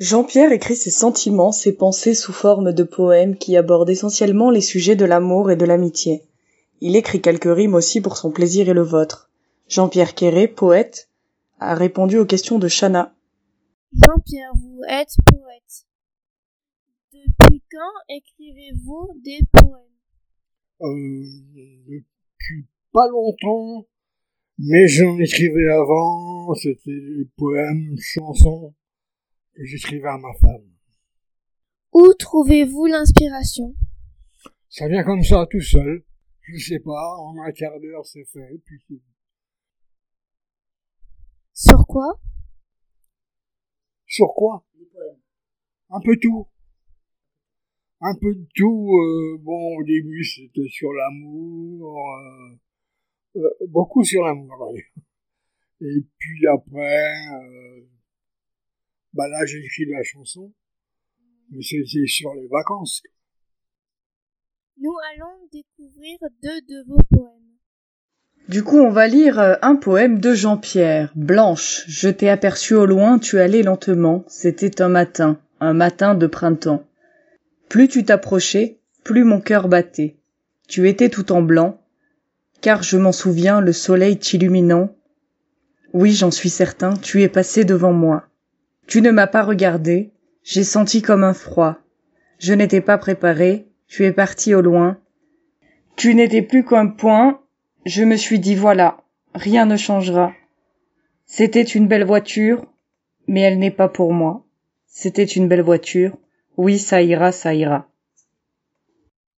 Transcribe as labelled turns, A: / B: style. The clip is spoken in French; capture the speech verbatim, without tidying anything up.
A: Jean-Pierre écrit ses sentiments, ses pensées sous forme de poèmes qui abordent essentiellement les sujets de l'amour et de l'amitié. Il écrit quelques rimes aussi pour son plaisir et le vôtre. Jean-Pierre Quéré, poète, a répondu aux questions de Chana.
B: Jean-Pierre, vous êtes poète. Depuis quand écrivez-vous des poèmes?
C: Euh, depuis pas longtemps, mais j'en écrivais avant, c'était des poèmes, chansons que j'écrivais à ma femme.
B: Où trouvez-vous l'inspiration?
C: Ça vient comme ça, tout seul. Je sais pas, en un quart d'heure c'est fait, puis c'est...
B: Sur quoi?
C: Sur quoi? Un peu tout. Un peu de tout. Euh, bon, au début c'était sur l'amour, euh, euh, beaucoup sur l'amour. Et puis après, euh, bah là j'ai écrit de la chanson, mais c'était sur les vacances.
B: Nous allons découvrir deux de vos poèmes.
A: Du coup, on va lire un poème de Jean-Pierre. Blanche, je t'ai aperçue au loin, tu allais lentement. C'était un matin, un matin de printemps. Plus tu t'approchais, plus mon cœur battait. Tu étais tout en blanc, car je m'en souviens, le soleil t'illuminant. Oui, j'en suis certain, tu es passé devant moi. Tu ne m'as pas regardé, j'ai senti comme un froid. Je n'étais pas préparé, tu es parti au loin. Tu n'étais plus qu'un point. Je me suis dit voilà, rien ne changera. C'était une belle voiture, mais elle n'est pas pour moi. C'était une belle voiture, oui ça ira, ça ira.